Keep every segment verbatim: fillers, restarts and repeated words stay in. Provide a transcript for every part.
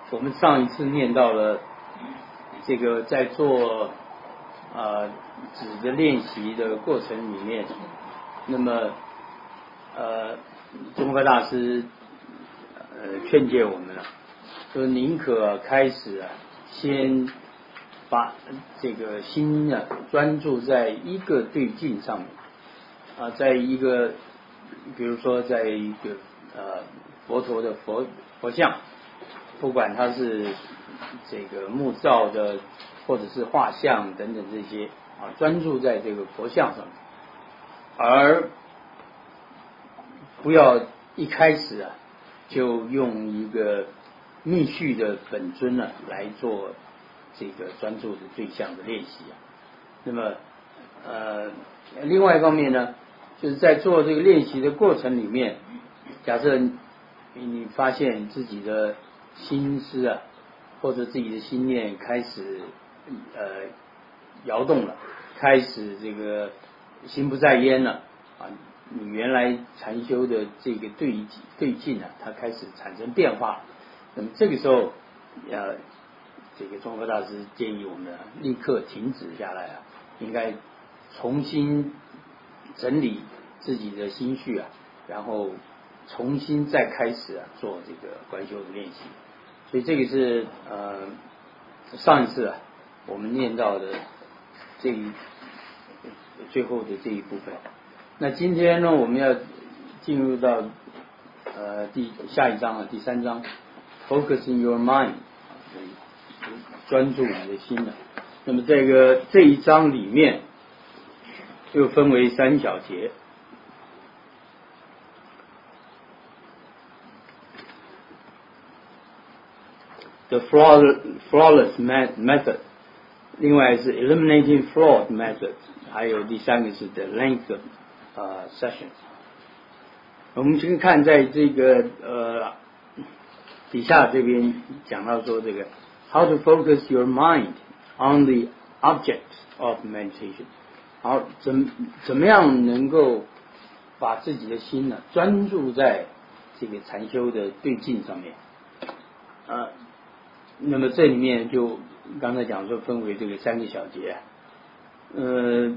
我们上一次念到了这个在做呃纸的练习的过程里面，那么呃宗喀大师呃劝诫我们了，说宁可开始啊先把这个心呢专注在一个对境上面啊，在一个比如说在一个呃佛陀的佛佛像，不管它是这个木造的或者是画像等等这些啊，专注在这个佛像上面，而不要一开始啊就用一个密续的本尊呢来做这个专注的对象的练习啊。那么呃另外一方面呢，就是在做这个练习的过程里面，假设你发现自己的心思啊或者自己的心念开始呃摇动了，开始这个心不在焉了啊，你原来禅修的这个对对境啊，它开始产生变化，那么这个时候呃这个宗喀大师建议我们、啊、立刻停止下来啊，应该重新整理自己的心绪啊，然后重新再开始啊做这个观修的练习。所以这个是呃上一次啊我们念到的这一最后的这一部分。那今天呢，我们要进入到呃第下一章啊，第三章 ，Focusing your mind， 专注你的心呢。那么这个这一章里面又分为三小节。The flawless method， 另外是 eliminating flawed method， 还有第三个是 the length of 呃 session。我们先看在这个呃底下这边讲到说这个 how to focus your mind on the object of meditation， 好怎怎么样能够把自己的心呢专注在这个禅修的对境上面啊。那么这里面就刚才讲说分为这个三个小节，呃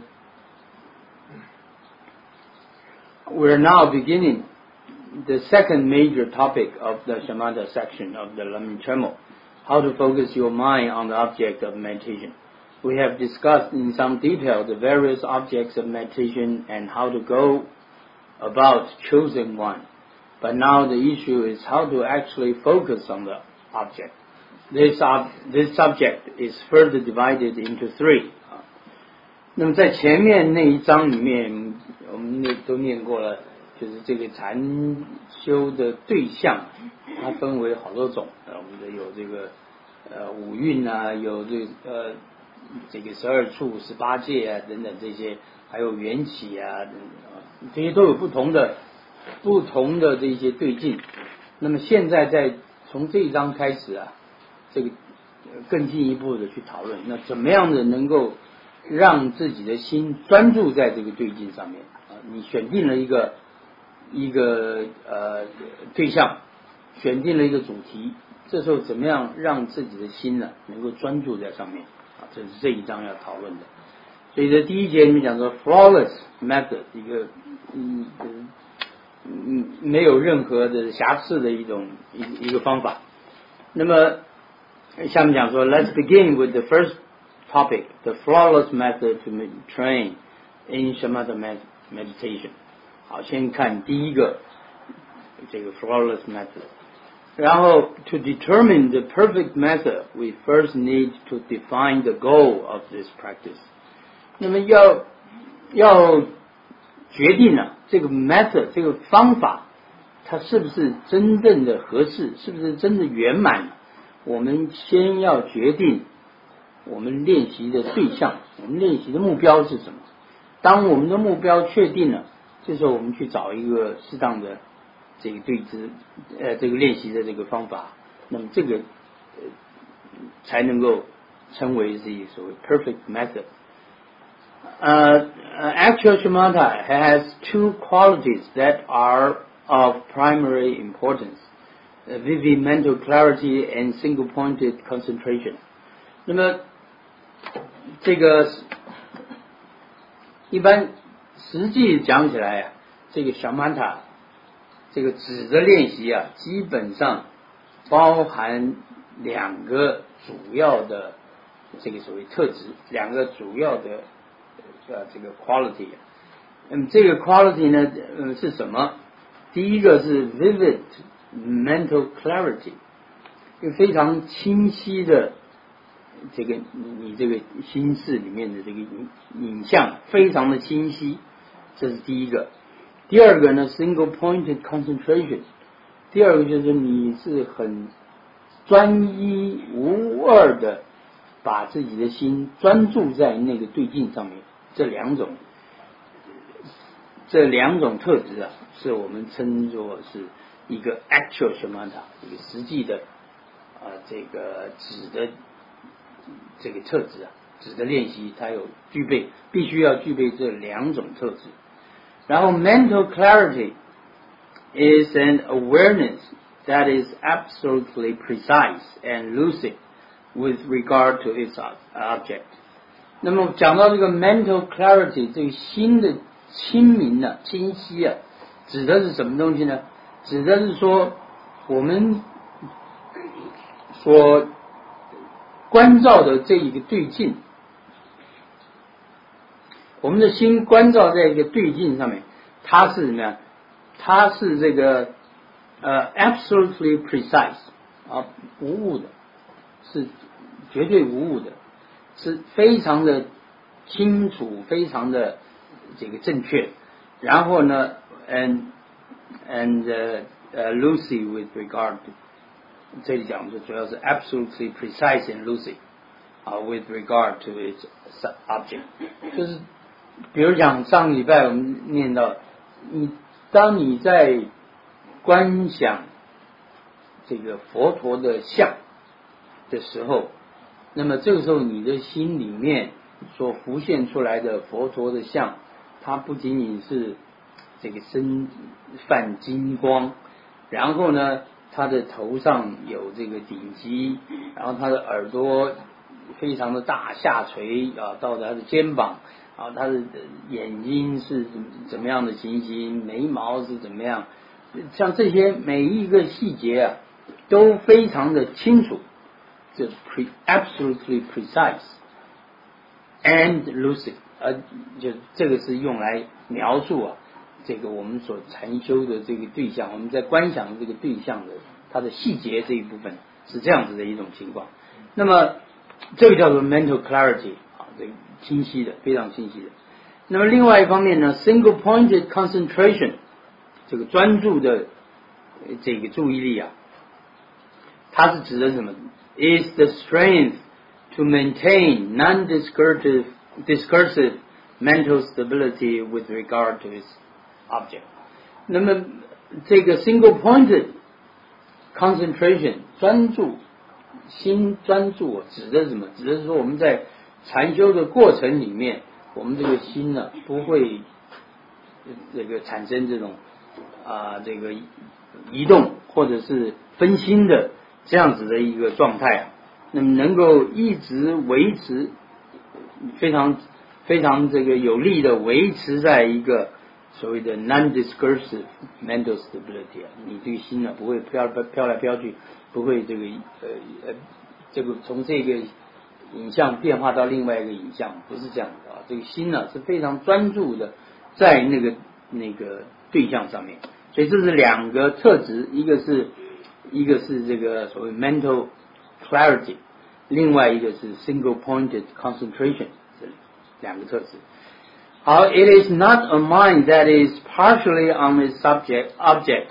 we're now beginning the second major topic of the Shamatha section of the Lamrim Chenmo, how to focus your mind on the object of meditation. We have discussed in some detail the various objects of meditation and how to go about choosing one. But now the issue is how to actually focus on the object.This, uh, this subject is further divided into three. 那么在前面那一章里面，我们都念过了，就是这个禅修的对象，它分为好多种。呃，我们的有这个呃五蕴啊，有这呃这个十二处、十八界啊等等这些，还有缘起啊等等，这些都有不同的不同的这些对境。那么现在在从这一章开始啊。这个更进一步的去讨论，那怎么样的能够让自己的心专注在这个对境上面啊？你选定了一个一个呃对象，选定了一个主题，这时候怎么样让自己的心呢能够专注在上面啊？这是这一章要讨论的。所以在第一节里面讲说 flawless method， 一个嗯嗯没有任何的瑕疵的一种一一个方法。那么下面讲说 Let's begin with the first topic, the flawless method to train in Shamatha meditation. 好，先看第一个这个 flawless method. 然后 to determine the perfect method, we first need to define the goal of this practice. 那么要要决定啊，这个 method 这个方法它是不是真正的合适，是不是真的圆满，我们先要决定我们练习的对象，我们练习的目标是什么。当我们的目标确定了，这时候我们去找一个适当的这个对治呃这个练习的这个方法，那么这个、呃、才能够称为是一所谓 perfect method。Uh, actual shamatha has two qualities that are of primary importance. uh, vivid mental clarity and single-pointed concentration。那么这个一般实际讲起来啊，这个小曼塔这个指的练习啊，基本上包含两个主要的这个所谓特质，两个主要的呃这个 quality。那么这个 quality 呢，呃是什么？第一个是 vivid mental clarity， 一个非常清晰的这个你这个心事里面的这个影影像非常的清晰，这是第一个。第二个呢 single pointed concentration， 第二个就是你是很专一无二的把自己的心专注在那个对境上面，这两种这两种特质啊，是我们称作是一个 actual shamatha， 一个实际的啊、呃、这个指的这个特质啊，指的练习它有具备，必须要具备这两种特质。然后 mental clarity is an awareness that is absolutely precise and lucid with regard to its object。 那么讲到这个 mental clarity， 这个心的清明啊、清晰啊，指的是什么东西呢？指的是说我们所关照的这一个对境，我们的心关照在一个对境上面，它是什么呀？它是这个呃 absolutely precise 啊，无误的，是绝对无误的，是非常的清楚，非常的这个正确。然后呢 and and uh, uh, lucid with regard to， 这里讲的主要是 absolutely precise and lucid 啊 with regard to its object， 就是比如讲上个礼拜我们念到，你当你在观想这个佛陀的像的时候，那么这个时候你的心里面所浮现出来的佛陀的像，它不仅仅是这个身泛金光，然后呢他的头上有这个顶级，然后他的耳朵非常的大下垂啊，到他的肩膀啊，他的眼睛是怎么样的情形，眉毛是怎么样，像这些每一个细节啊都非常的清楚，就 pre, absolutely precise and lucid， 而就这个是用来描述啊这个我们所禅修的这个对象，我们在观想这个对象的它的细节这一部分是这样子的一种情况。那么这个叫做 mental clarity 啊，这个清晰的，非常清晰的。那么另外一方面呢 single pointed concentration， 这个专注的这个注意力啊，它是指的什么？ is the strength to maintain non-discursive discursive mental stability with regard to its object。 那么这个 single pointed concentration 专注心专注指的是什么？指的是说我们在禅修的过程里面，我们这个心呢不会这个产生这种啊、呃、这个移动或者是分心的这样子的一个状态啊，那么能够一直维持非常非常这个有力的维持在一个所谓的 non-discursive mental stability 啊，你这个心呢不会飘飘来飘去，不会这个呃呃这个从这个影像变化到另外一个影像，不是这样的啊，这个心呢是非常专注的在那个那个对象上面，所以这是两个特质，一个是一个是这个所谓 mental clarity， 另外一个是 single pointed concentration， 这两个特质。好 ，it is not a mind that is partially on its subject object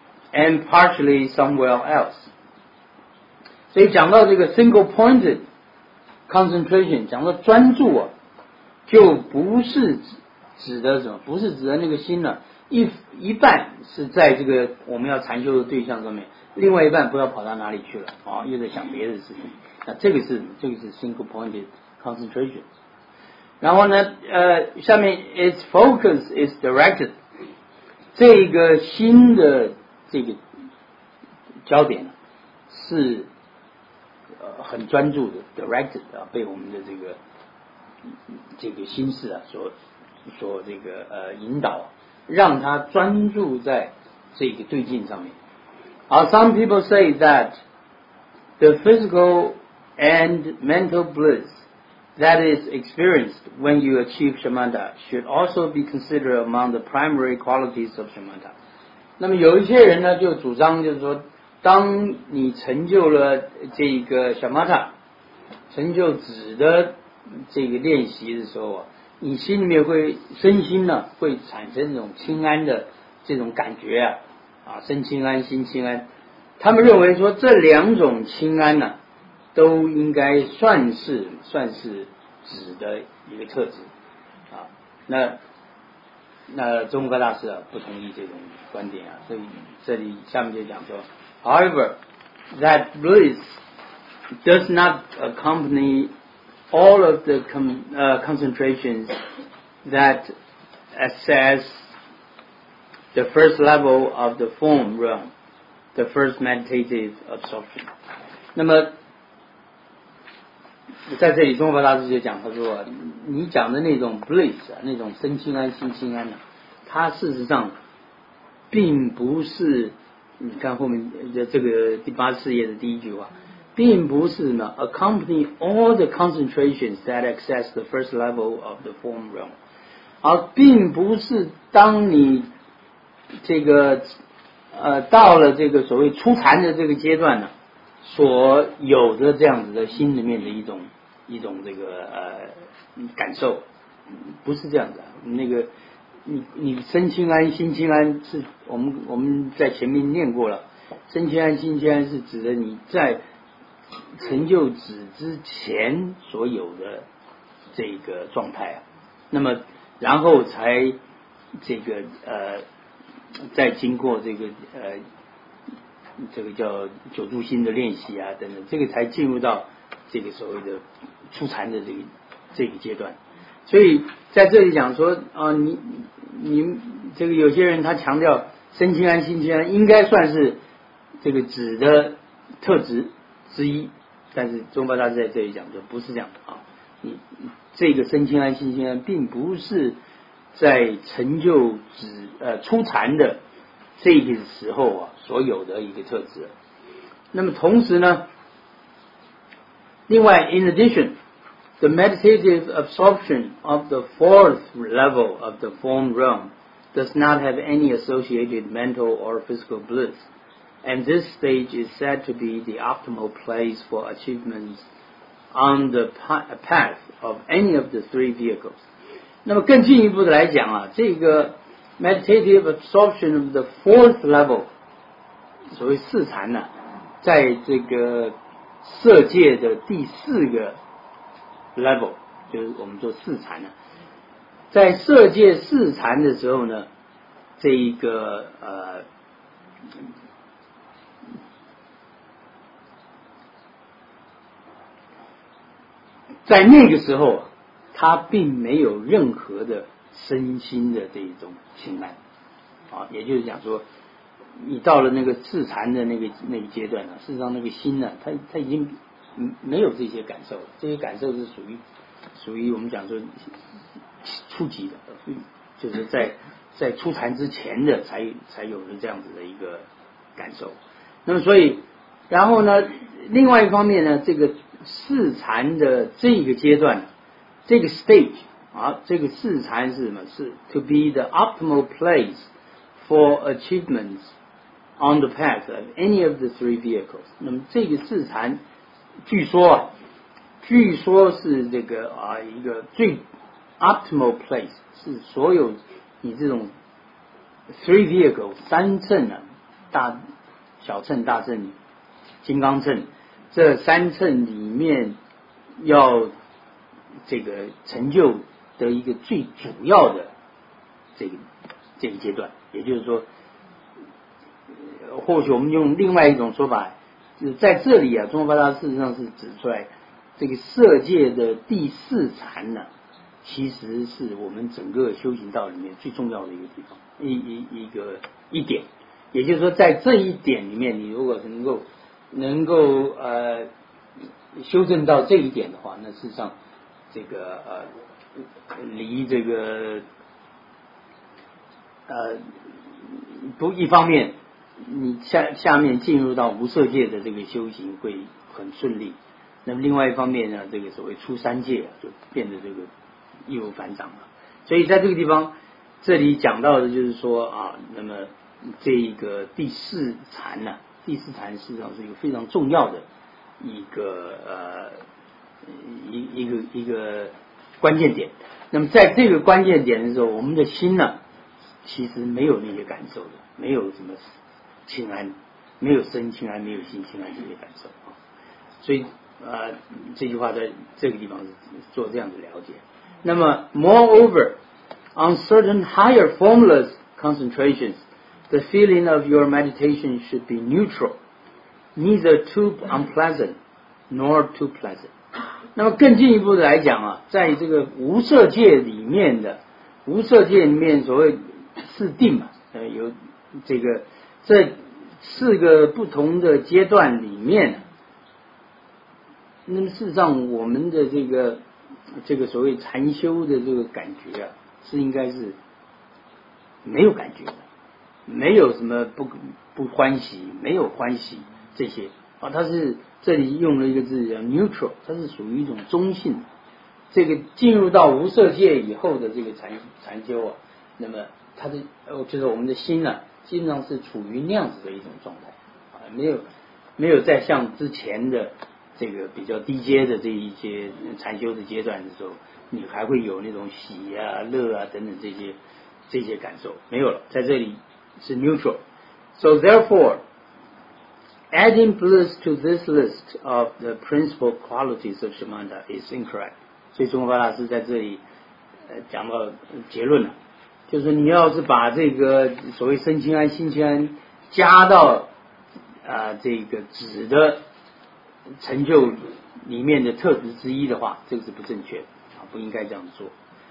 and partially somewhere else。所以讲到这个 single pointed concentration， 讲到专注啊，就不是指的什么？不是指的那个心呢、啊，一一半是在这个我们要禅修的对象上面，另外一半不知道跑到哪里去了啊，又在想别的事情。那这个是这个是 single pointed concentration。然后呢，呃，下面 its focus is directed， 这个心的这个焦点是呃很专注的 directed 啊，被我们的这个这个心事啊所所这个呃引导，让他专注在这个对境上面。而 some people say that the physical and mental bliss that is experienced when you achieve shamatha should also be considered among the primary qualities of shamatha。 那么有一些人呢就主张就是说，当你成就了这个shamatha，成就止的这个练习的时候啊，你心里面会身心呢会产生这种清安的这种感觉啊，啊身清安心清安。他们认为说这两种清安呢、啊，都应该算是算是止的一个特质啊。那那宗喀大师啊不同意这种观点啊，所以这里下面就讲说 ，However, that bliss does not accompany all of the com, uh, concentrations that access the first level of the form realm, the first meditative absorption。 那么在这里宗喀大师就讲，他说你讲的那种 bliss 啊，那种身心安心心安呢、啊，它事实上并不是，你看后面的这个第八十四页的第一句话，并不是呢 accompany all the concentrations that access the first level of the form realm， 而并不是当你这个呃到了这个所谓初禅的这个阶段呢，所有的这样子的心里面的一种一种这个呃感受，不是这样的。那个你你身清安心清安是我们我们在前面念过了，身清安心清安是指的你在成就止之前所有的这个状态啊，那么然后才这个呃再经过这个呃这个叫九住心的练习啊等等，这个才进入到这个所谓的初禅的这个这个阶段。所以在这里讲说啊，你你这个有些人他强调身清安心清安应该算是这个止的特质之一，但是宗喀大师在这里讲说不是这样的啊，你这个身清安心清安并不是在成就止呃初禅的这个时候啊所有的一个特质。那么同时呢，另外 in addition the meditative absorption of the fourth level of the form realm does not have any associated mental or physical bliss, and this stage is said to be the optimal place for achievements on the path of any of the three vehicles。 那么更进一步的来讲啊，这个 meditative absorption of the fourth level 所谓四禅呢、啊，在这个色界的第四个 level 就是我们说四禅呢、啊，在色界四禅的时候呢，这一个呃在那个时候他并没有任何的身心的这一种清安啊，也就是讲说你到了那个四禅的那个那个阶段呢、啊，事实上那个心呢，它它已经没有这些感受了，这些感受是属于属于我们讲说初级的，就是在在初禅之前的才才有的这样子的一个感受。那么所以然后呢，另外一方面呢，这个四禅的这个阶段，这个 stage 啊，这个四禅是什么？是 to be the optimal place for achievements on the path of any of the three vehicles。 那么这个四禅据说啊，据说是这个啊一个最 optimal place， 是所有你这种 three vehicles 三乘啊，大小乘大乘金刚乘这三乘里面要这个成就的一个最主要的这个这个阶段。也就是说或许我们用另外一种说法，就是在这里啊，宗喀巴大事实上是指出来这个色界的第四禅呢，其实是我们整个修行道里面最重要的一个地方，一一一个一点。 也就是说，在这一点里面，你如果能够能够呃修正到这一点的话，那事实上这个呃离这个呃不一方面，你下下面进入到无色界的这个修行会很顺利。那么另外一方面呢，这个所谓出三界啊，就变得这个易如反掌了。所以在这个地方，这里讲到的就是说啊，那么这个第四禅呢、啊，第四禅实际上是一个非常重要的一个呃一一个一个关键点。那么在这个关键点的时候，我们的心呢，其实没有那些感受的，没有什么清安，没有身清安，没有心清安这些感受啊。所以呃，这句话在这个地方是做这样的了解。那么 moreover, on certain higher formless concentrations, the feeling of your meditation should be neutral, neither too unpleasant nor too pleasant. 那么更进一步的来讲啊，在这个无色界里面的无色界里面所谓四定嘛，呃，有这个这四个不同的阶段里面。那么事实上，我们的这个这个所谓禅修的这个感觉啊，是应该是没有感觉的，没有什么不不欢喜，没有欢喜这些啊，它是这里用了一个字叫 neutral， 它是属于一种中性。这个进入到无色界以后的这个禅禅修啊，那么它的呃就是我们的心啊，基本上是处于那样子的一种状态啊，没有没有再像之前的。这个比较低阶的这一些禅修的阶段的时候，你还会有那种喜啊、乐啊等等这些这些感受没有了，在这里是 neutral. So therefore, adding bliss to this list of the principal qualities of Shamatha is incorrect. 所以宗喀巴大师在这里呃讲到结论了，就是你要是把这个所谓身清安、心清安加到啊、呃、这个指的成就里面的特质之一的话，这个是不正确的啊，不应该这样做。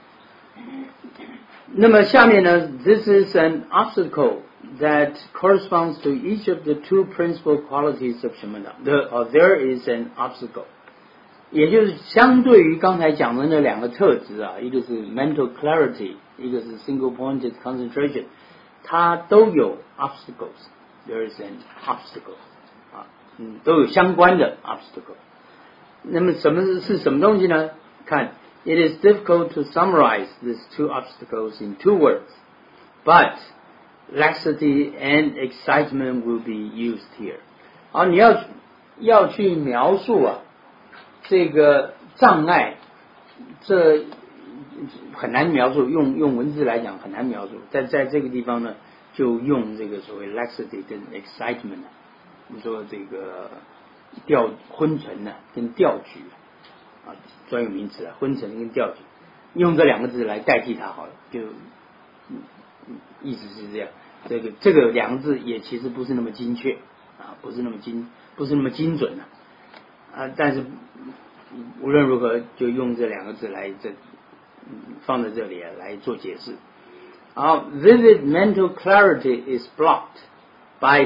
那么下面呢 ，this is an obstacle that corresponds to each of the two principal qualities of Shamatha. The, or there is an obstacle， 也就是相对于刚才讲的那两个特质啊，一个是 mental clarity， 一个是 single pointed concentration， 它都有 obstacles。There is an obstacle。嗯，都有相关的 obstacle。那么什么是是什么东西呢？看 ，it is difficult to summarize these two obstacles in two words, but laxity and excitement will be used here. 好，你要要去描述啊，这个障碍，这很难描述，用用文字来讲很难描述。在在这个地方呢，就用这个所谓 laxity 跟 excitement。我们说这个调昏沉呢、啊，跟调举啊，专有名词啊，昏沉跟调举，用这两个字来代替它好了，就意思是这样。这个这个两个字也其实不是那么精确啊，不是那么精，不是那么精准啊。啊，但是无论如何，就用这两个字来这放在这里啊来做解释。好 ，vivid mental clarity is blocked by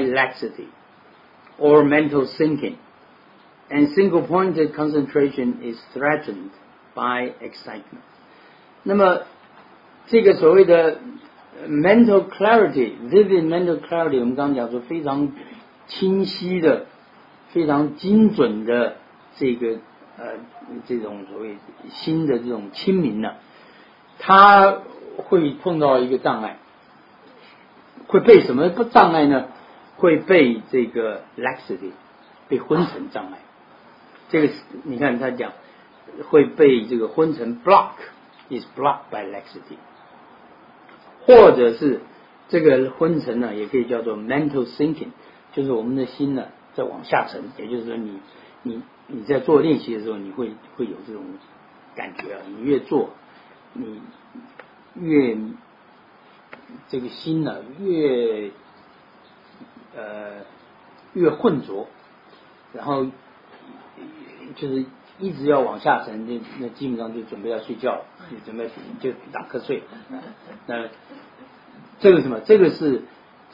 laxity。or mental sinking, and single-pointed concentration is threatened by excitement. 那么这个所谓的 mental clarity, vivid mental clarity， 我们刚刚讲说非常清晰的、非常精准的这个呃这种所谓心的这种清明呢，它会碰到一个障碍，会被什么障碍呢？会被这个 laxity 被昏沉障碍，这个你看他讲会被这个昏沉 block is blocked by laxity， 或者是这个昏沉呢也可以叫做 mental sinking， 就是我们的心呢在往下沉，也就是说你你你在做练习的时候你会会有这种感觉啊，你越做你越这个心呢越呃，越混浊，然后就是一直要往下沉，就那基本上就准备要睡觉，就准备就打瞌睡。那这个什么？这个是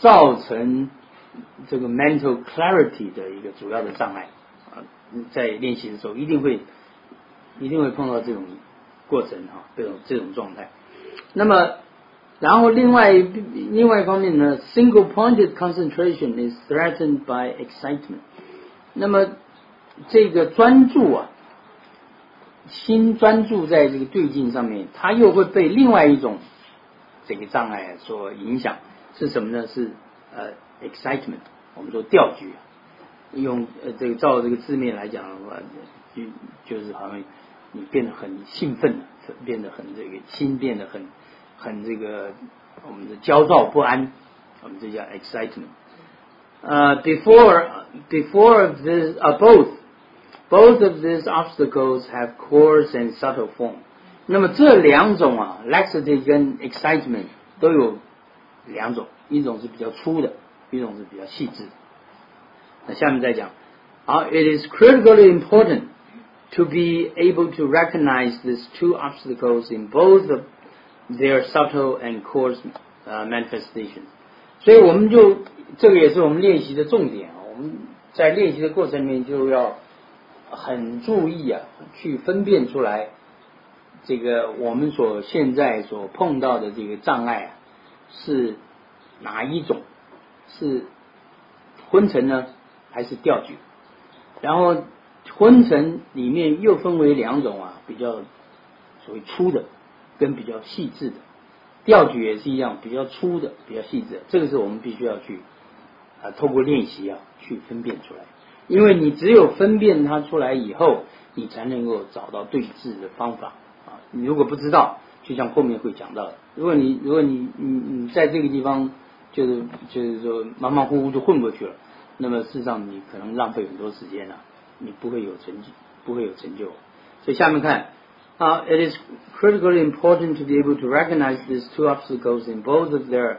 造成这个 mental clarity 的一个主要的障碍啊，在练习的时候一定会一定会碰到这种过程哈，这种这种状态。那么，然后另外另外一方面呢 ，single-pointed concentration is threatened by excitement。那么这个专注啊，心专注在这个对境上面，它又会被另外一种这个障碍所影响，是什么呢？是呃 excitement， 我们说钓局，用呃这个照这个字面来讲的话，就就是好像你变得很兴奋，变得很这个心变得很很这个我们的焦躁不安，我们这叫 excitement。呃、uh, before before this uh, both both of these obstacles have coarse and subtle form。那么这两种啊 laxity 跟 excitement 都有两种，一种是比较粗的，一种是比较细致的。那下面再讲，好 ，it is critically important to be able to recognize these two obstacles in both of their subtle and coarse uh, manifestations。所以我们就这个也是我们练习的重点啊，我们在练习的过程里面就要很注意啊，去分辨出来这个我们所现在所碰到的这个障碍啊是哪一种，是昏沉呢还是钓局？然后昏沉里面又分为两种啊，比较所谓粗的跟比较细致的。钓局也是一样，比较粗的比较细致的，这个是我们必须要去啊透过练习啊去分辨出来，因为你只有分辨它出来以后，你才能够找到对治的方法啊。你如果不知道，就像后面会讲到的，如果你如果你你你在这个地方就是就是说马马虎虎就混过去了，那么事实上你可能浪费很多时间啊，你不会有成就，不会有成就。所以下面看。Uh, it is critically important to be able to recognize these two obstacles in both of their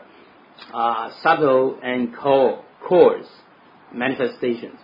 uh, subtle and coarse manifestations.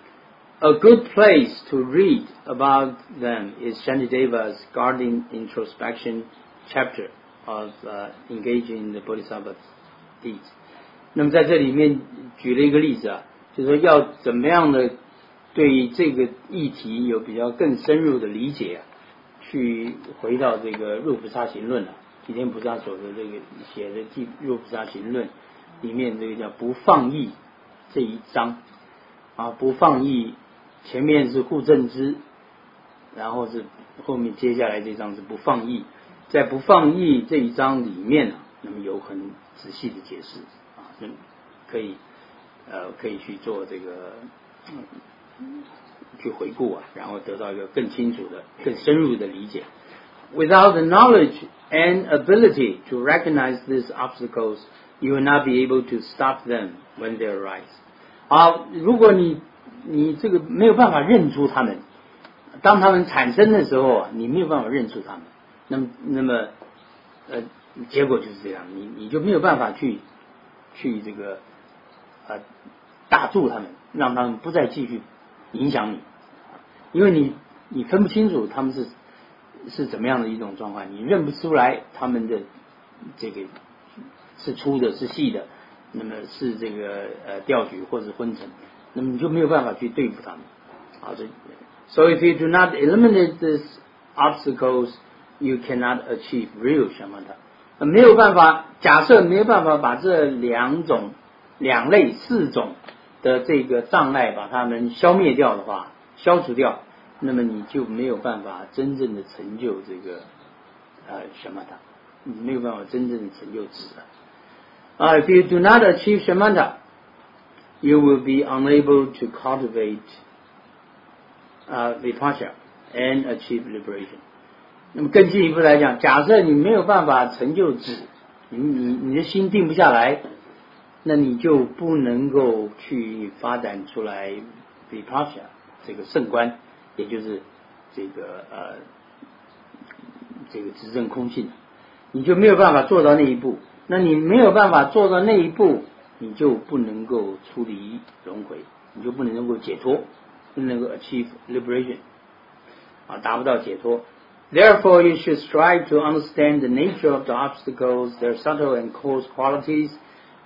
A good place to read about them is Shantideva's Guarding Introspection chapter of uh, Engaging in the Bodhisattva's Deeds. 那么在这里面举了一个例子啊，就是说要怎么样的对这个议题有比较更深入的理解啊。去回到这个入菩萨行论了，吉田菩萨所的这个写的《入菩萨行论》里面这个叫不放逸这一章啊，不放逸前面是护正知，然后是后面接下来这章是不放逸，在不放逸这一章里面啊，那么有很仔细的解释啊，那可以呃可以去做这个。嗯去回顾啊，然后得到一个更清楚的、更深入的理解。Without the knowledge and ability to recognize these obstacles, you will not be able to stop them when they arise. 好，如果你你这个没有办法认出他们，当他们产生的时候啊，你没有办法认出他们，那么那么呃，结果就是这样，你你就没有办法去去这个呃打住他们，让他们不再继续影响你。因为你你分不清楚他们是是怎么样的一种状况，你认不出来他们的这个是粗的是细的，那么是这个呃钓局或者昏沉，那么你就没有办法去对付他们啊。这 So if you do not eliminate these obstacles, you cannot achieve real shamatha. 没有办法，假设没有办法把这两种两类四种的这个障碍把它们消灭掉的话。消除掉，那么你就没有办法真正的成就这个呃shamatha，你没有办法真正的成就止了。啊、uh, if you do not achieve shamatha, you will be unable to cultivate uh, vipassana and achieve liberation. 那么更进一步来讲，假设你没有办法成就止，你你你的心定不下来，那你就不能够去发展出来 vipassana。这个圣观，也就是这个呃这个执政空性，你就没有办法做到那一步。那你没有办法做到那一步，你就不能够出离轮回，你就不能够解脱，不能够 achieve liberation， 啊，达不到解脱。Therefore, you should strive to understand the nature of the obstacles, their subtle and coarse qualities,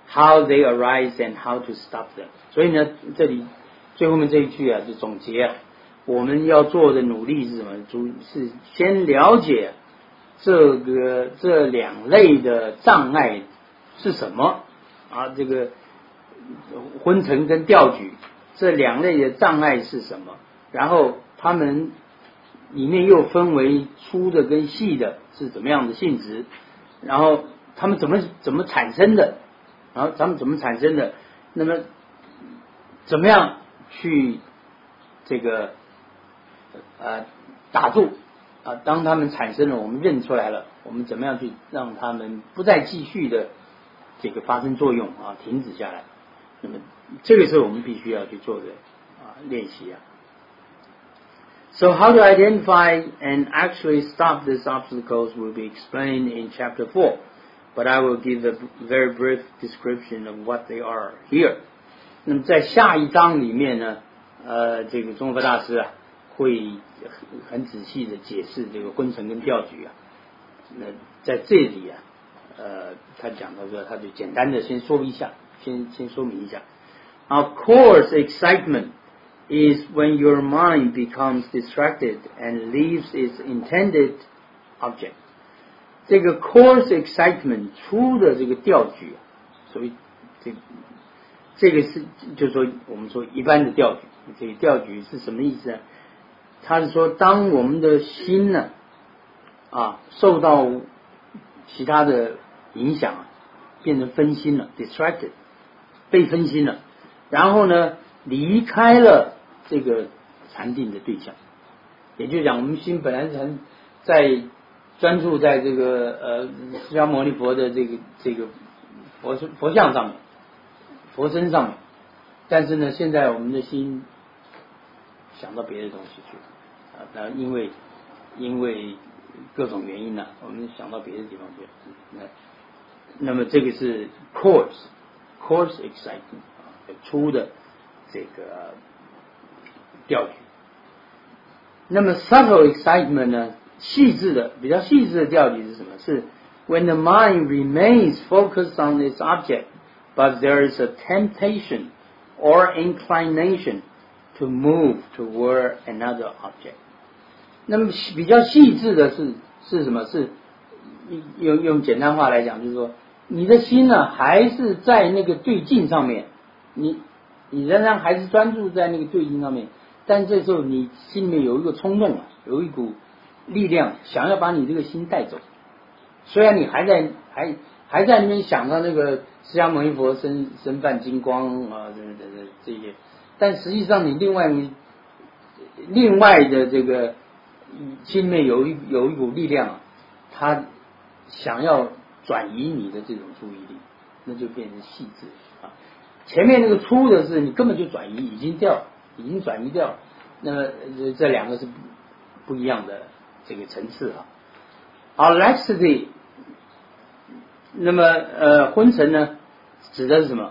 how they arise and how to stop them。所以呢，这里最后面这一句啊，就总结啊，我们要做的努力是什么？主是先了解这个这两类的障碍是什么啊？这个昏沉跟调举这两类的障碍是什么？然后他们里面又分为粗的跟细的是怎么样的性质，然后他们怎么怎么产生的，然后他们怎么产生的，那么怎么样去这个呃打住啊？当他们产生了，我们认出来了，我们怎么样去让他们不再继续的这个发生作用啊，停止下来？那么这个是我们必须要去做的啊练习啊。So how to identify and actually stop these obstacles will be explained in chapter four, but I will give a very brief description of what they are here. 那么在下一章里面呢，呃，这个宗佛大师啊会很仔细的解释这个昏沉跟调举啊。那在这里啊，呃，他讲到说，他就简单的先说一下，先先说明一下。Of course, excitement is when your mind becomes distracted and leaves its intended object. 这个 coarse excitement 粗的这个调举，所以这这个是就是说我们说一般的调举，这个调举是什么意思呢？他是说当我们的心呢啊受到其他的影响啊，变成分心了 ，distracted， 被分心了，然后呢离开了这个禅定的对象，也就是讲，我们心本来是很在专注在这个呃释迦牟尼佛的这个这个佛佛像上面、佛身上面，但是呢，现在我们的心想到别的东西去了啊，那因为因为各种原因呢、啊，我们想到别的地方去了。那那么这个是 coarse coarse excitement 啊，粗的这个调举。那么 subtle excitement 呢，细致的比较细致的调举是什么？是 when the mind remains focused on its object, but there is a temptation or inclination to move toward another object. 那么比较细致的是是什么？是用用简单话来讲，就是说你的心呢还是在那个对境上面，你你仍然还是专注在那个对境上面，但这时候你心里面有一个冲动啊，有一股力量想要把你这个心带走。虽然你还在还还在那边想到那个释迦牟尼佛身身泛金光啊，这这这这些，但实际上你另外另外的这个心里面有一有一股力量啊，它想要转移你的这种注意力，那就变成细致啊。前面那个粗的是你根本就转移，已经掉，已经转移掉了。那么这两个是不一样的这个层次啊。好 ，laxity， 那么呃昏沉呢，指的是什么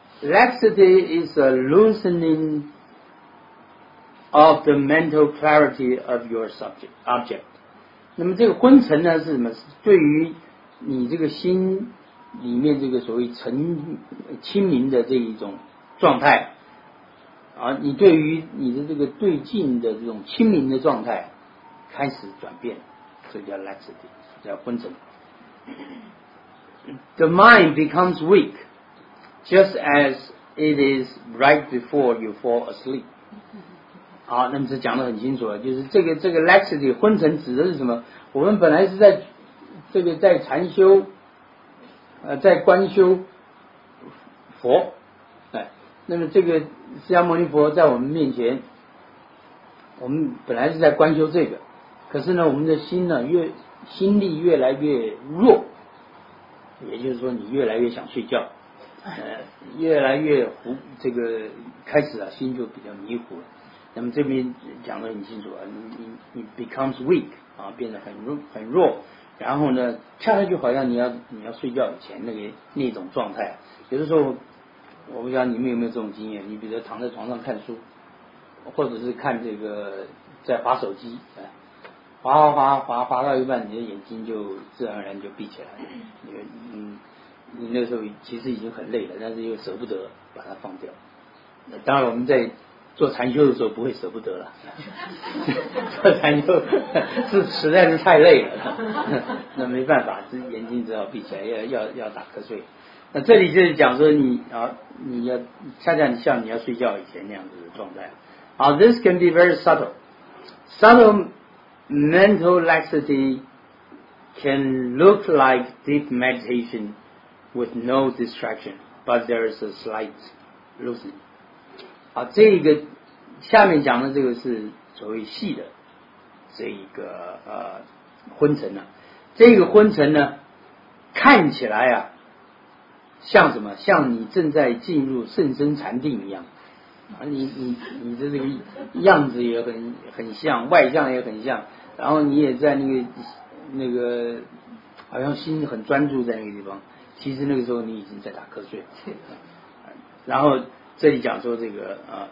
？Laxity is a loosening of the mental clarity of your subject object。那么这个昏沉呢是什么？对于你这个心里面这个所谓沉清明的这一种状态啊，你对于你的这个对境的这种清明的状态开始转变，这叫 laxity， 叫昏沉。The mind becomes weak, just as it is right before you fall asleep。好，那么这讲得很清楚了，就是这个这个 laxity 昏沉指的是什么？我们本来是在这个在禅修，呃，在观修佛，哎，那么这个释迦牟尼佛在我们面前，我们本来是在观修这个，可是呢，我们的心呢越心力越来越弱，也就是说你越来越想睡觉，呃，越来越糊，这个开始啊心就比较迷糊了。那么这边讲得很清楚啊，你你你 becomes weak 啊，变得很弱很弱，然后呢，恰恰就好像你要你要睡觉以前那个那种状态。有的时候，我不知道你们有没有这种经验，你比如说躺在床上看书，或者是看这个在滑手机，哎，滑滑滑滑滑到一半，你的眼睛就自然而然就闭起来了。嗯， 你那时候其实已经很累了，但是又舍不得把它放掉。当然我们在做禅修的时候不会舍不得了，做禅修是实在是太累了，那没办法，这眼睛只好闭起来，要要要打瞌睡。那这里就是讲说你啊，你要恰恰像你要睡觉以前那样子的状态。好 ，this can be very subtle. Subtle mental laxity can look like deep meditation with no distraction, but there is a slight loosening. 好，这个下面讲的这个是所谓细的这一个呃昏沉啊，这个昏沉呢看起来啊像什么？像你正在进入甚深禅定一样啊，你你你的这个样子也很很像，外相也很像，然后你也在那个那个好像心很专注在那个地方，其实那个时候你已经在打瞌睡了。然后这里讲说这个啊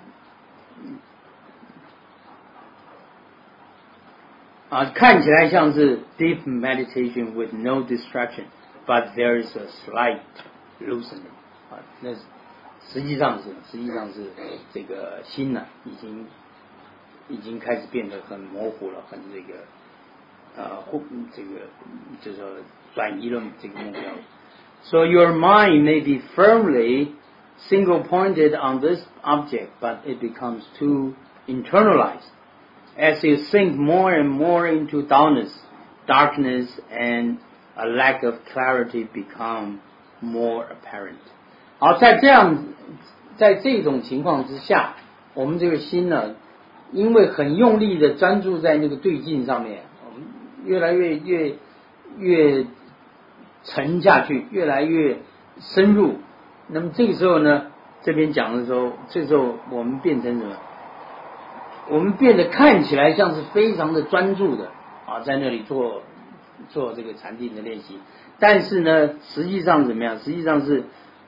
啊，看起来像是 deep meditation with no distraction, but there is a slight loosening. 啊，那实际上是实际上是这个心呢、啊、已经已经开始变得很模糊了，很这个呃这个就是说转移了这个目标。So your mind may be firmly single-pointed on this object, but it becomes too internalized. As you sink more and more into dullness, darkness, and a lack of clarity become more apparent. 好，在这样，在这种情况之下，我们这个心呢，因为很用力的专注在那个对境上面，我们越来越越越沉下去，越来越深入。那么这个时候呢，这边讲的时候，这时候我们变成什么？我们变得看起来像是非常的专注的啊，在那里做做这个禅定的练习，但是呢，实际上怎么样？实际上是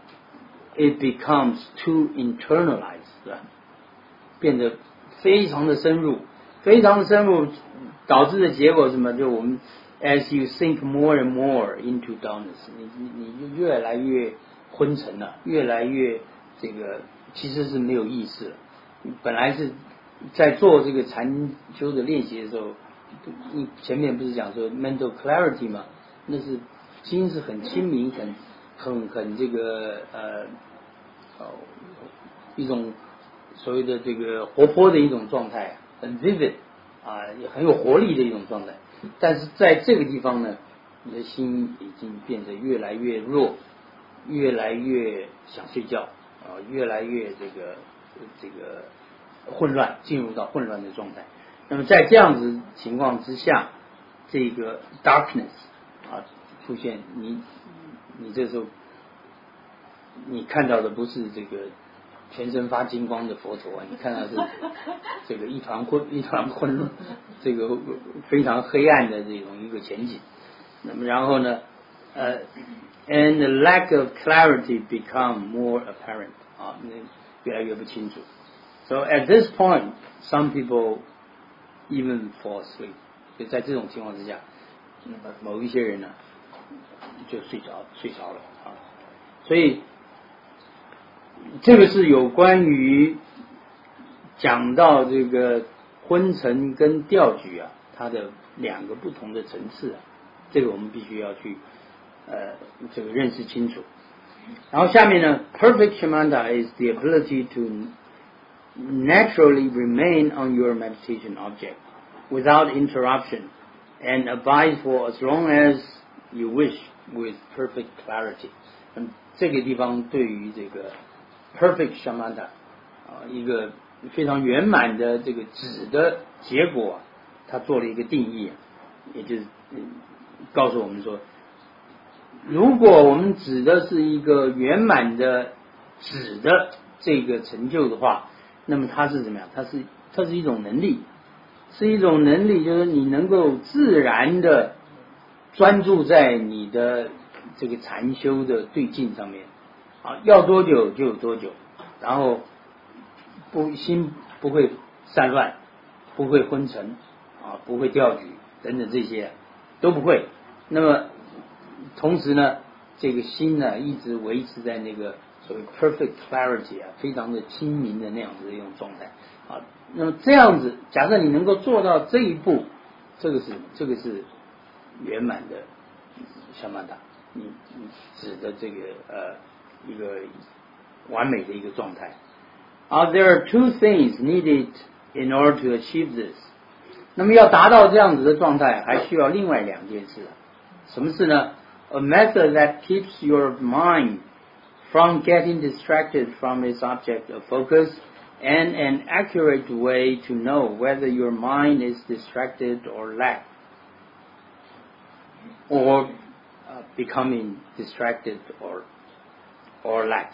it becomes too internalized， 是吧？变得非常的深入，非常的深入，导致的结果是什么？就我们 as you sink more and more into dullness， 你你你就越来越昏沉了，越来越这个其实是没有意识了。本来是在做这个禅修的练习的时候，你前面不是讲说 mental clarity 吗？那是心是很清明，很很很这个呃哦一种所谓的这个活泼的一种状态，很 vivid 啊，也很有活力的一种状态。但是在这个地方呢，你的心已经变得越来越弱，越来越想睡觉啊，越来越这个这个混乱，进入到混乱的状态。那么在这样子情况之下，这个 darkness 啊出现，你你这时候你看到的不是这个全身发金光的佛陀啊，你看到是这个一团混一团混乱，这个非常黑暗的这种一个前景。那么然后呢，呃 ，and the lack of clarity become more apparent 啊，那越来越不清楚。So at this point, some people even fall asleep. 就在这种情况之下，某一些人呢就睡着睡着了啊。所以这个是有关于讲到这个昏沉跟调举啊，它的两个不同的层次啊，这个我们必须要去呃这个认识清楚。然后下面呢 ，perfect shamatha is the ability to naturally remain on your meditation object without interruption and abide for as long as you wish with perfect clarity. 嗯，这个地方对于这个 perfect shamatha 啊，一个非常圆满的这个止的结果，他做了一个定义，也就是、嗯、告诉我们说，如果我们指的是一个圆满的止的这个成就的话，那么它是怎么样？它是它是一种能力，是一种能力，就是你能够自然的专注在你的这个禅修的对境上面，啊，要多久就有多久，然后不心不会散乱，不会昏沉，啊，不会掉举等等这些都不会。那么同时呢， 这个心呢一直维持在那个所谓 perfect clarity 啊，非常的清明的那样子的一种状态啊。那么这样子，假设你能够做到这一步，这个是这个是圆满的小曼达，你你指的这个呃一个完美的一个状态。啊 ，there are two things needed in order to achieve this。那么要达到这样子的状态，还需要另外两件事。什么事呢？ A method that keeps your mind from getting distracted from its object of focus, and an accurate way to know whether your mind is distracted or lack, or uh, becoming distracted or or lax。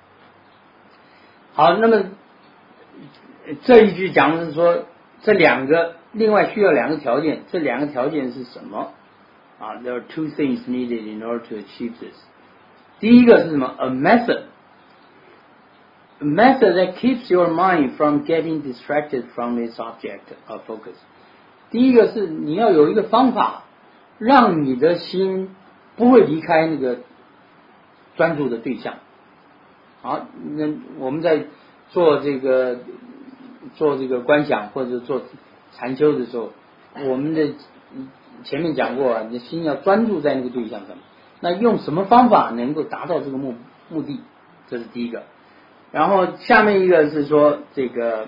好，那么这一句讲的是说，这两个另外需要两个条件，这两个条件是什么？啊 ，There are two things needed in order to achieve this。第一个是什么 ？A method。A method that keeps your mind from getting distracted from its object of focus。第一个是你要有一个方法，让你的心不会离开那个专注的对象。好，那我们在做这个做这个观想或者做禅修的时候，我们的前面讲过啊，你的心要专注在那个对象上。那用什么方法能够达到这个目目的？这是第一个。然后下面一个是说这个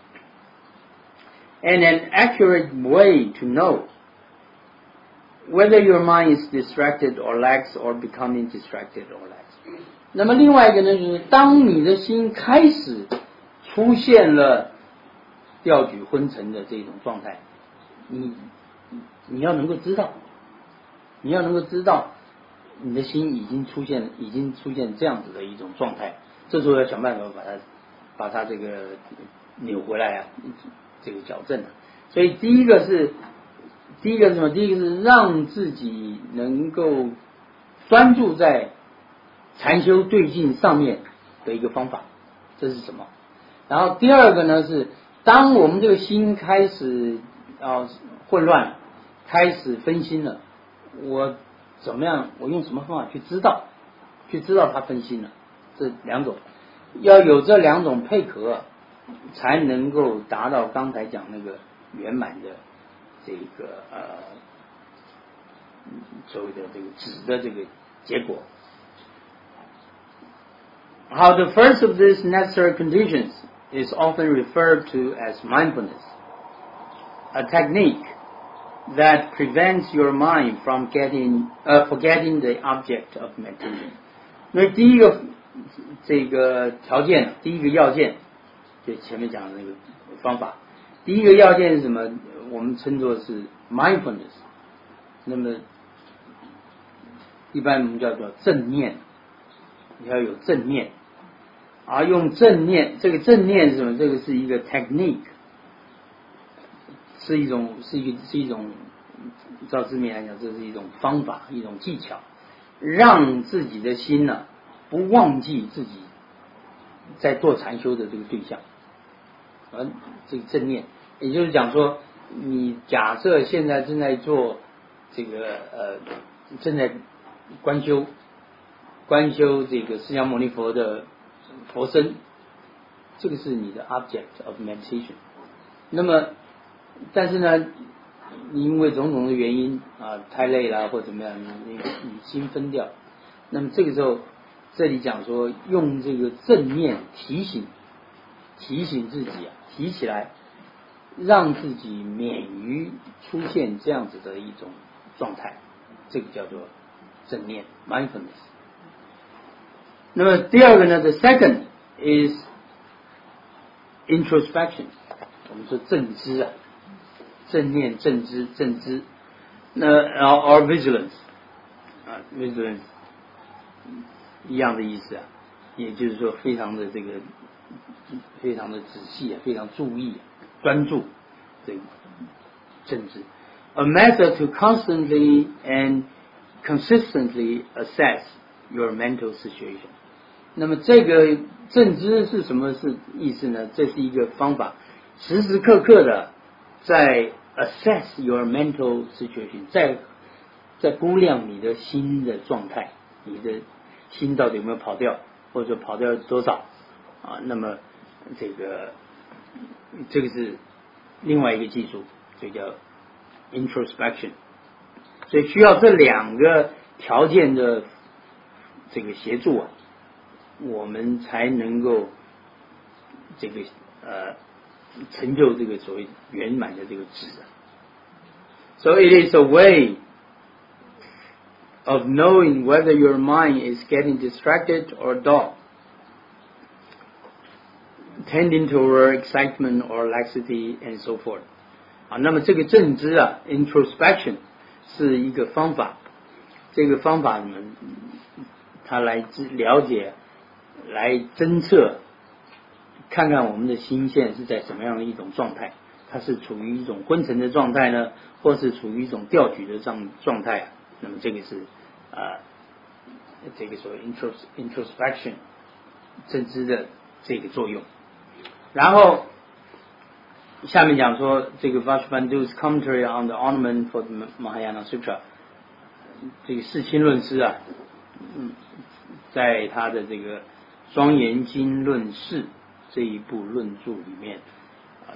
and an accurate way to know whether your mind is distracted or lax or becoming distracted or lax。 那么另外一个呢，就是当你的心开始出现了掉举昏沉的这种状态，你你要能够知道，你要能够知道你的心已经出现已经出现这样子的一种状态，这时候要想办法把它把它这个扭回来啊，这个矫正。所以第一个是第一个是什么？第一个是让自己能够专注在禅修对境上面的一个方法，这是什么？然后第二个呢是，当我们这个心开始啊混乱，开始分心了，我怎么样？我用什么方法去知道？去知道它分心了？这两种要有这两种配合，才能够达到刚才讲那个圆满的这个呃所谓的这个止的这个结果。How the first of these necessary conditions is often referred to as mindfulness, a technique that prevents your mind from getting uh, forgetting the object of meditation。 那第一个这个条件，第一个要件，就前面讲的那个方法，第一个要件是什么？我们称作是 mindfulness。 那么一般我们叫做正念，你要有正念。而用正念，这个正念是什么？这个是一个 technique， 是一种是一个是一种，照字面来讲，这是一种方法，一种技巧，让自己的心呢、啊、不忘记自己在做禅修的这个对象。而这个正念，也就是讲说，你假设现在正在做这个呃正在观修观修这个释迦牟尼佛的佛身，这个是你的 object of meditation。 那么但是呢，因为种种的原因啊，太累了或怎么样，你你心分掉，那么这个时候这里讲说用这个正念提醒提醒自己啊，提起来，让自己免于出现这样子的一种状态，这个叫做正念 mindfulness。那么第二个呢 ，the second is introspection， 我们说正知啊，正念、正知、正知。那 or vigilance 啊 ，vigilance 一样的意思啊，也就是说非常的这个非常的仔细啊，非常注意、啊、专注这个正知。A method to constantly and consistently assess your mental situation。那么这个正知是什么是意思呢？这是一个方法，时时刻刻的在 assess your mental situation， 在在估量你的心的状态你的心到底有没有跑掉，或者说跑掉多少啊？那么这个这个是另外一个技术，这叫 introspection。所以需要这两个条件的这个协助啊，我们才能够这个呃成就这个所谓圆满的这个智啊。So it is a way of knowing whether your mind is getting distracted or dull, tending toward excitement or laxity and so forth. 啊，那么这个正知啊 ，introspection 是一个方法。这个方法呢，它来了解、来侦测，看看我们的心现是在什么样的一种状态。它是处于一种昏沉的状态呢，或是处于一种调举的状状态啊？那么这个是啊、呃，这个所谓 intros introspection 正知的这个作用。然后下面讲说，这个 Vasubandhu's commentary on the ornament for the Mahayana Sutra， 这个释亲论师啊，嗯，在他的这个庄严经论释这一部论著里面啊。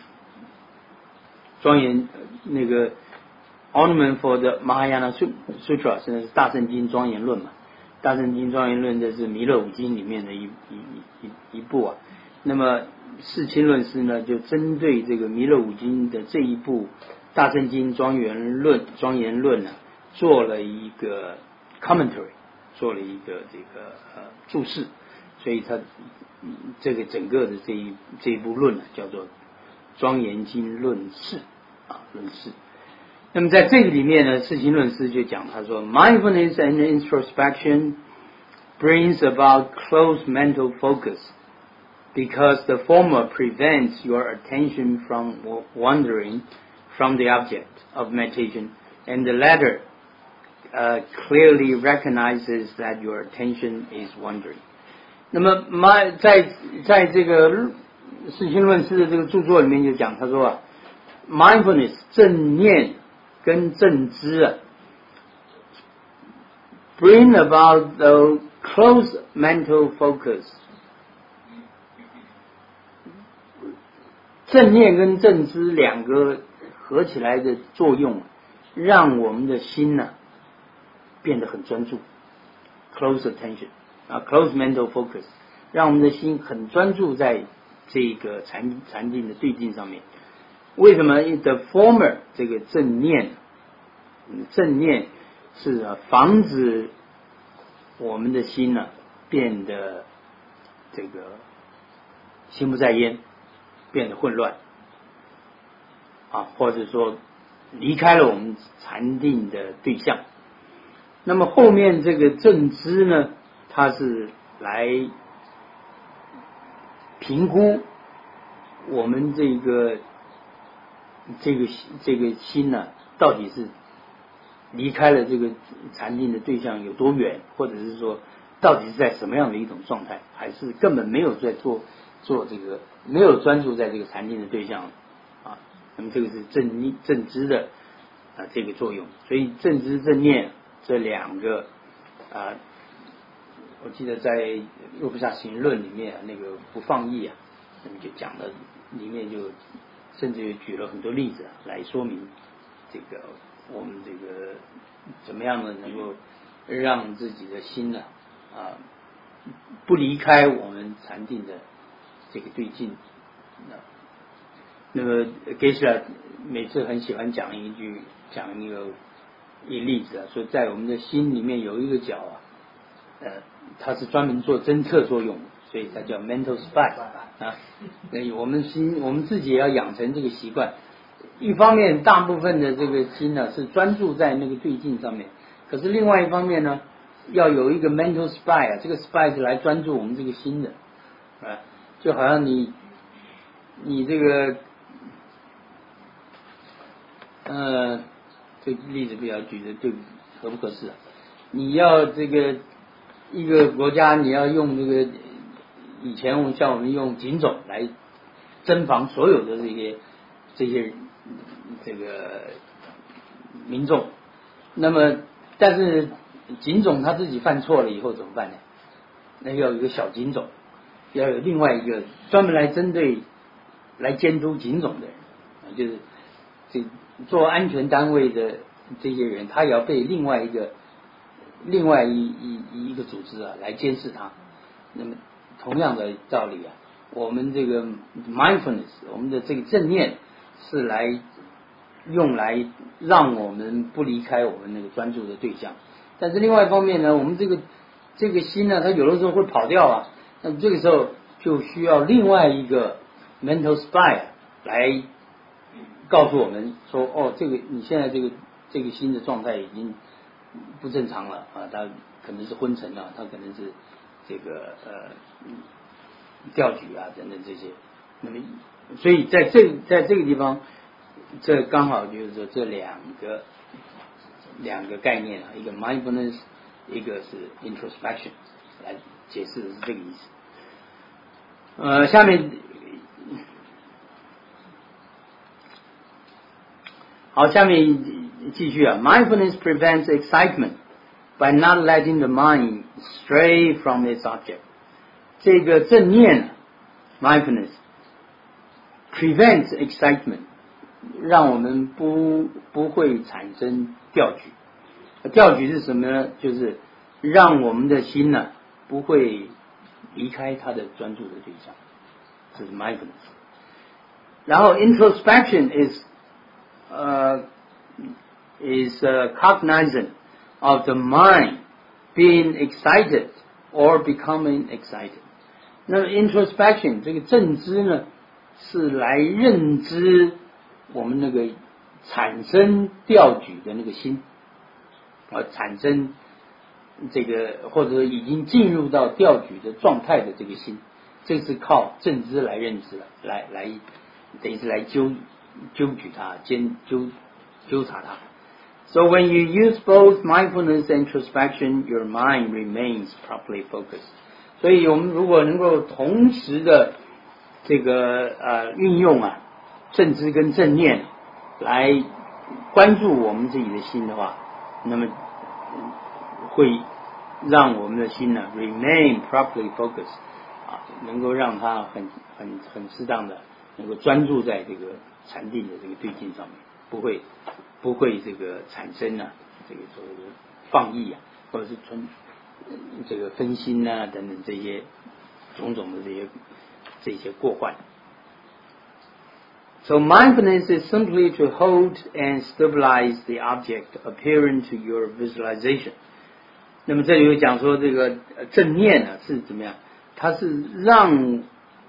庄严那个 ornament for the Mahayana Sutra 现在是大圣经庄严论嘛，大圣经庄严论这是弥勒五经里面的一一一一部啊。那么释亲论师呢，就针对这个弥勒五经的这一部大圣经庄严论庄严论呢，做了一个 commentary， 做了一个这个呃注释，所以他这个整个的这一这一部论呢，叫做庄严经论释啊，论释。那么在这个里面呢，释亲论师就讲，他说 mindfulness and introspection brings about close mental focus because the former prevents your attention from wandering from the object of meditation, and the latter uh, clearly recognizes that your attention is wandering. 那么在在这个释亲论师的这个著作里面就讲，他说啊 ，mindfulness 正念跟正知啊 ，bring about the close mental focus。正念跟正知两个合起来的作用，让我们的心呢、啊、变得很专注 ，close attention 啊 ，close mental focus， 让我们的心很专注在这个禅禅定的对境上面。为什么 ？The former 这个正念，正念是、啊、防止我们的心呢、啊、变得这个心不在焉。变得混乱啊，或者说离开了我们禅定的对象。那么后面这个正知呢，它是来评估我们这个这个这个心呢、啊，到底是离开了这个禅定的对象有多远，或者是说到底是在什么样的一种状态，还是根本没有在做做这个没有专注在这个禅定的对象啊。那么这个是正正知的啊这个作用。所以正知正念这两个啊，我记得在《若菩萨行论》里面、啊、那个不放逸啊，那么就讲了，里面就甚至举了很多例子、啊、来说明这个我们这个怎么样呢能够让自己的心呢啊不离开我们禅定的这个对境。那么给起来每次很喜欢讲一句，讲一个一例子啊，说在我们的心里面有一个角啊，呃，它是专门做侦测作用的，所以它叫 mental spy 啊。我们心我们自己也要养成这个习惯。一方面，大部分的这个心呢是专注在那个对境上面，可是另外一方面呢，要有一个 mental spy 啊，这个 spy 是来专注我们这个心的啊。就好像你你这个呃这个例子比较举的对合不合适啊？你要这个一个国家你要用这个以前我们像我们用警种来侦防所有的这些这些这个民众，那么但是警总他自己犯错了以后怎么办呢？那要有一个小警总，要有另外一个专门来针对来监督警总的人，就是这做安全单位的这些人，他也要被另外一个另外一一一个组织啊来监视他。那么同样的道理啊，我们这个 mindfulness， 我们的这个正念是来用来让我们不离开我们那个专注的对象。但是另外一方面呢，我们这个这个心呢，它有的时候会跑掉啊，那这个时候就需要另外一个 mental spy 来告诉我们说，哦，这个你现在这个这个心的状态已经不正常了啊，它可能是昏沉了，它可能是这个呃调举啊等等这些。那么，所以在这在这个地方，这刚好就是说这两个两个概念啊，一个 mindfulness， 一个是 introspection， 来解释的是这个意思。呃，下面好，下面继续啊。Mindfulness prevents excitement by not letting the mind stray from its object。这个正念 mindfulness prevents excitement， 让我们不不会产生调举。调举是什么呢？就是让我们的心呢不会离开它的专注的对象，这是 mindfulness。然后 introspection is Uh, is uh, cognizant of the mind being excited or becoming excited。那么 introspection 这个正知呢，是来认知我们那个产生调举的那个心，啊，产生这个或者已经进入到调举的状态的这个心，这是靠正知来认知了，来来等于是来纠。纠举它，监纠纠察它。So when you use both mindfulness and introspection, your mind remains properly focused. 所以我们如果能够同时的这个呃运用啊正知跟正念来关注我们自己的心的话，那么会让我们的心呢 remain properly focused， 啊，能够让它很很很适当的能够专注在这个禅定的这个对境上面，不会不会这个产生啊这个所谓的放逸啊，或者是纯这个分心啊等等这些种种的这些这些过患。So mindfulness is simply to hold and stabilize the object appearing to your visualization。那么这里有讲说这个正念呢是怎么样？它是让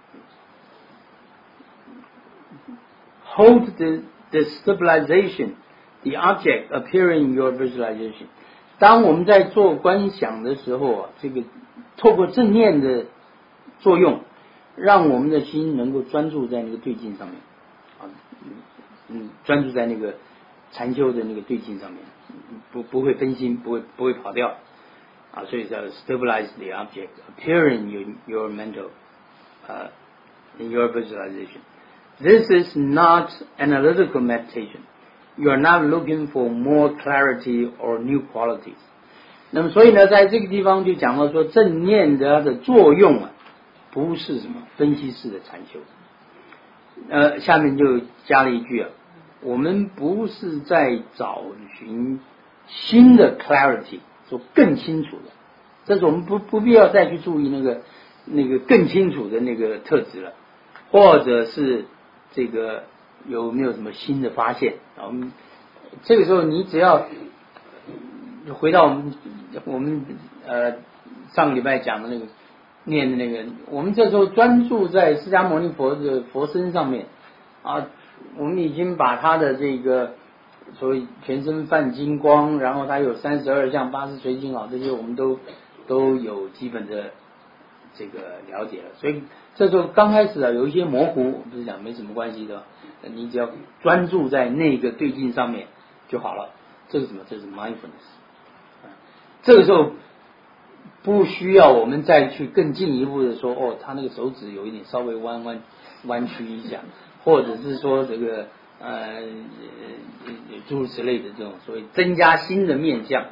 hold the, the stabilization, the object appearing in your visualization。当我们在做观想的时候啊，这个透过正念的作用，让我们的心能够专注在那个对境上面，啊，嗯，专注在那个禅修的那个对境上面，不不会分心，不会不会跑掉，啊，所以叫 stabilize the object appearing in your mental, uh, in your visualization。This is not analytical meditation. You are not looking for more clarity or new qualities. 那么所以呢，在这个地方就讲到说，正念的它的作用啊，不是什么分析式的禅修。呃，下面就加了一句啊，我们不是在找寻新的 clarity， 说更清楚的，这是我们不不必要再去注意那个那个更清楚的那个特质了，或者是这个有没有什么新的发现？我们这个时候，你只要回到我们我们呃上个礼拜讲的那个念的那个，我们这时候专注在释迦牟尼佛的佛身上面啊，我们已经把他的这个所谓全身泛金光，然后他有三十二相、八十随形好，这些我们都都有基本的这个了解了，所以这时候刚开始啊有一些模糊，不是讲没什么关系的，你只要专注在那个对境上面就好了。这是什么？这是 mindfulness。这个时候不需要我们再去更进一步的说，哦，他那个手指有一点稍微弯弯弯曲一下，或者是说这个呃诸如此类的这种所谓增加新的面向，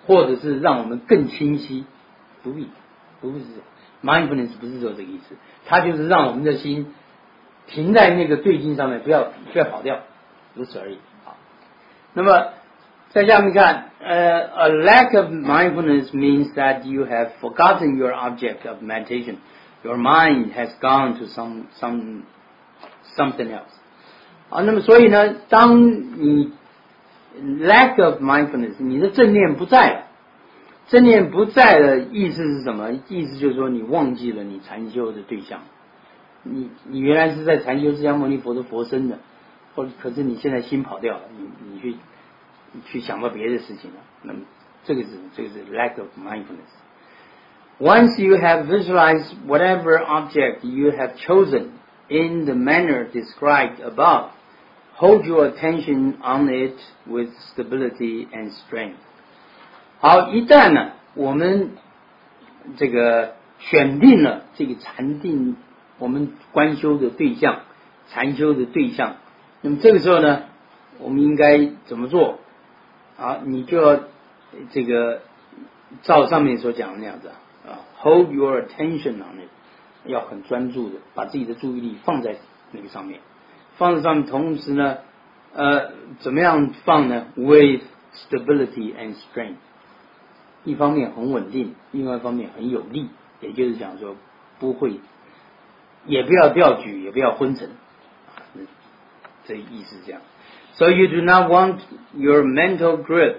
或者是让我们更清晰，不必，不是 mindfulness 不是说这个意思，它就是让我们的心停在那个对境上面，不要不要跑掉，如此而已。好，那么在下面看，呃、uh, ，a lack of mindfulness means that you have forgotten your object of meditation. Your mind has gone to some some something else. 啊，那么所以呢，当你 lack of mindfulness， 你的正念不在了，正念不在的意思是什么？意思就是说你忘记了你禅修的对象，你你原来是在禅修释迦牟尼佛的佛身的，或可是你现在心跑掉了，你你去你去想到别的事情了，那么这个是这个是 lack of mindfulness。Once you have visualized whatever object you have chosen in the manner described above, hold your attention on it with stability and strength. 好，一旦呢，我们这个选定了这个禅定，我们观修的对象，禅修的对象，那么这个时候呢，我们应该怎么做？啊，你就要这个照上面所讲的那样子啊 ，hold your attention on it， 要很专注的把自己的注意力放在那个上面，放在上面，同时呢，呃，怎么样放呢 ？With stability and strength， 一方面很稳定，另外一方面很有力，也就是讲说不会，也不要掉举，也不要昏沉，啊，这意思是这样。So you do not want your mental grip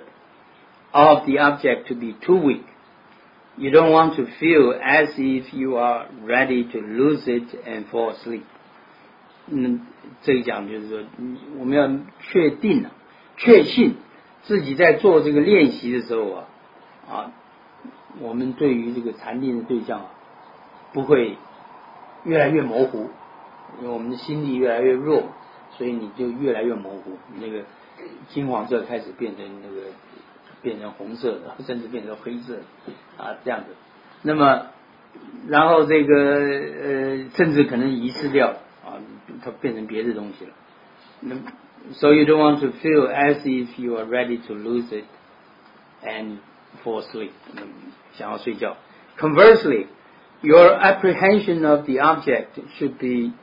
of the object to be too weak. You don't want to feel as if you are ready to lose it and fall asleep. 嗯，这一讲就是说，我们要确定啊，确信自己在做这个练习的时候啊，啊，我们对于这个禅定的对象啊，不会越来越模糊，因为我们的心力越来越弱。所以你就越来越模糊，那个金黄色开始变成那个变成红色的，甚至变成黑色啊这样子。那么，然后这个呃，甚至可能遗失掉啊，它变成别的东西了。那 So you don't want to feel as if you are ready to lose it and fall asleep. 想要睡觉。Conversely, your apprehension of the object should be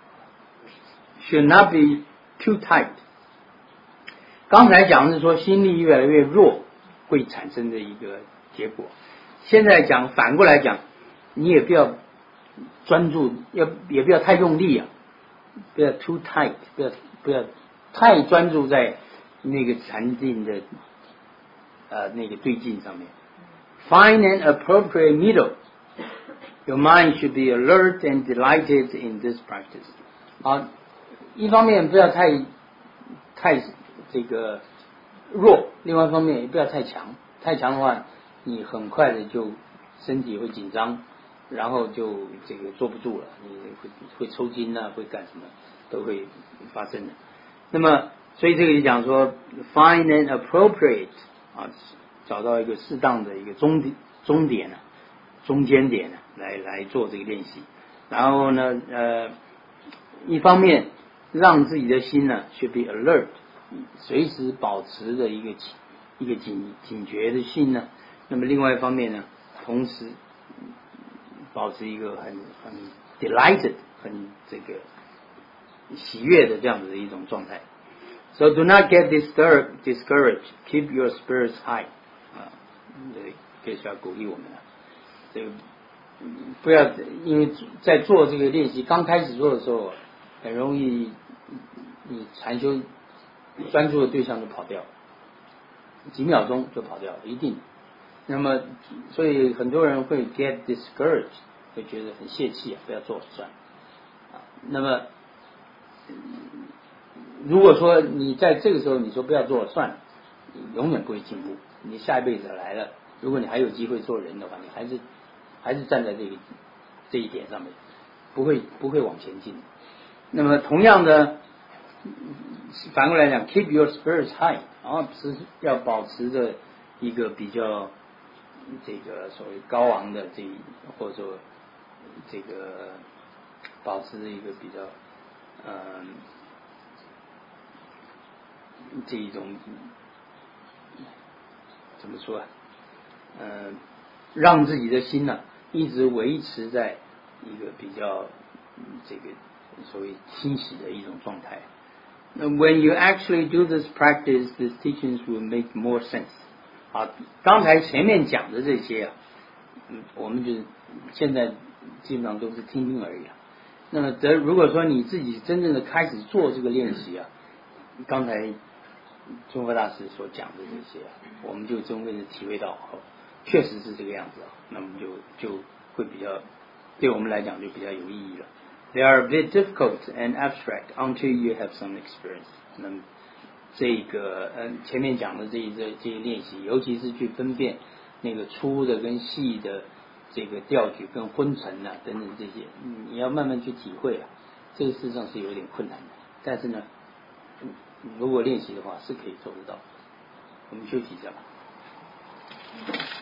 should not be too tight. 刚才讲的是说心力越来越弱会产生的一个结果，现在讲反过来讲，你也不要专注，要也不要太用力啊，不要 too tight， 不要不要太专注在那个禅定的呃那个对境上面。Find an appropriate middle. Your mind should be alert and delighted in this practice. 好，一方面不要太太这个弱，另外一方面也不要太强。太强的话，你很快的就身体会紧张，然后就这个坐不住了，你会会抽筋啊，会干什么都会发生的。那么，所以这个就讲说 ，find an appropriate 啊，找到一个适当的一个终点终点啊，中间点啊，来来做这个练习。然后呢，呃，一方面让自己的心呢 should be alert， 随时保持着一个一个警警觉的心呢。那么另外一方面呢，同时保持一个很很 delighted， 很这个喜悦的这样子的一种状态。So do not get disturbed, discouraged. Keep your spirits high. 啊，这这是要鼓励我们的。这个不要因为在做这个练习刚开始做的时候，很容易你禅修专注的对象就跑掉了，几秒钟就跑掉了，一定。那么，所以很多人会 get discouraged， 会觉得很泄气啊，不要做了算了。啊，那么如果说你在这个时候你说不要做了算了，你永远不会进步。你下一辈子来了，如果你还有机会做人的话，你还是还是站在这个这一点上面，不会不会往前进。那么同样的，反过来讲 ，keep your spirits high， 啊，是要保持着一个比较这个所谓高昂的这或者说这个保持一个比较嗯、呃、这一种怎么说啊？ 呃让自己的心呢、啊、一直维持在一个比较这个所谓清晰的一种状态。When you actually do this practice, these teachings will make more sense. 啊，刚才前面讲的这些啊，嗯，我们就现在基本上都是听听而已啊。那么，则如果说你自己真正的开始做这个练习啊，刚才宗喀大师所讲的这些啊，我们就真正的体会到，哦，确实是这个样子啊，那么就就会比较，对我们来讲就比较有意义了。They are a bit difficult and abstract until you have some experience. 那么这个嗯前面讲的这一这这些练习，尤其是去分辨那个粗的跟细的这个调举跟昏沉啊等等这些，你要慢慢去体会啊，这个事实上是有点困难的。但是呢，如果练习的话是可以做得到。我们休息一下吧。